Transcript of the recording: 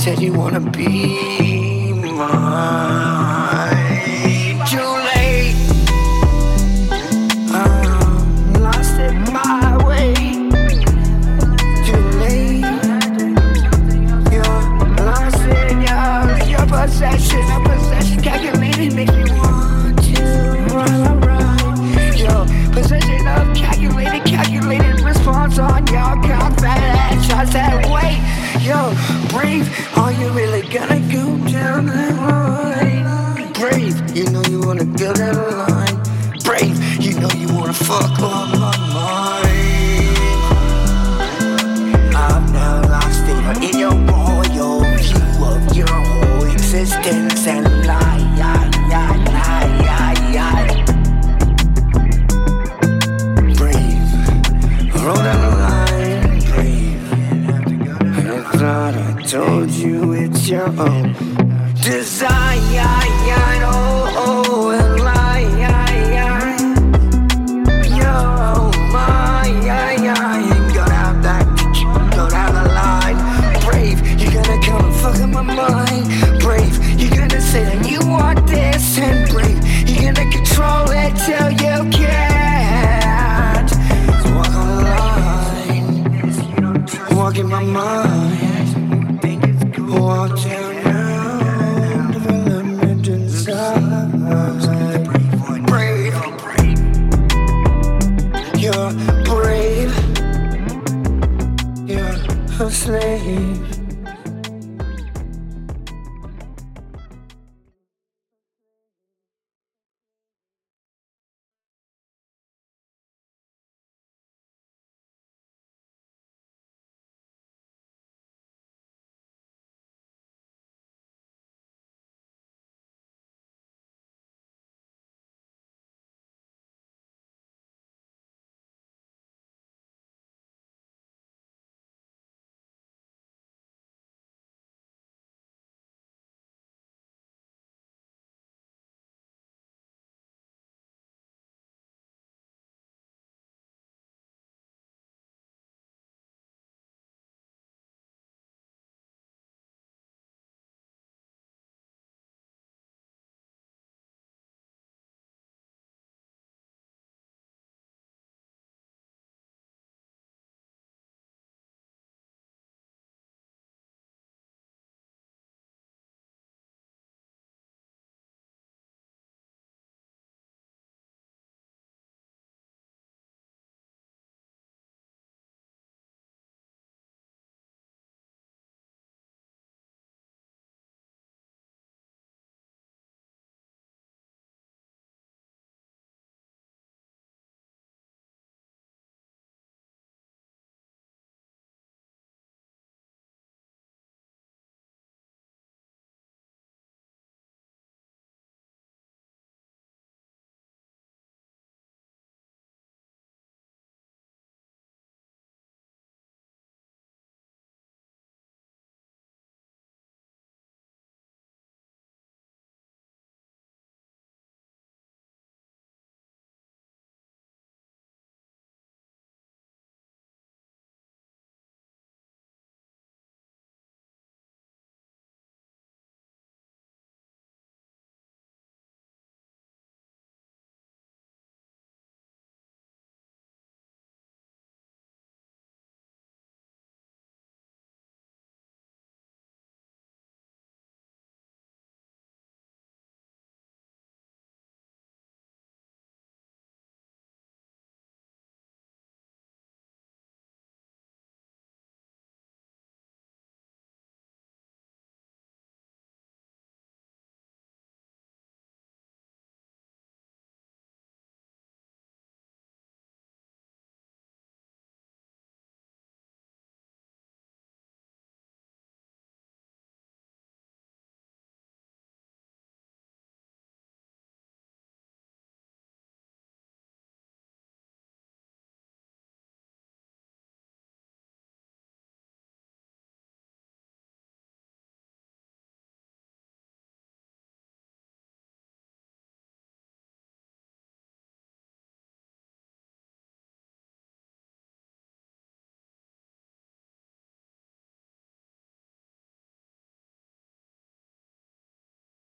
said you wanna be mine. Too late, I'm lost in my way. Too late, you're lost in your possession. A possession calculated makes me want to run. Your possession of calculated response on your confidence. Shots that wait, yo, brave. Are you really gonna go down that line? Brave, you know you wanna go down the line. Brave, you know you wanna fuck on my mind. I've now lost it in your royal view of your whole existence and lie. Brave, roll down the line. Brave, I thought I told you it's your own desire. Oh, and lie. Yo, my, go down the line. Brave, you're gonna come and fuck up my mind. Brave, you're gonna say that you want this. And brave, you're gonna control it till you can't. So walk on the line, walk in my mind. Walk down now, development inside. Brave, you're brave. You're a slave.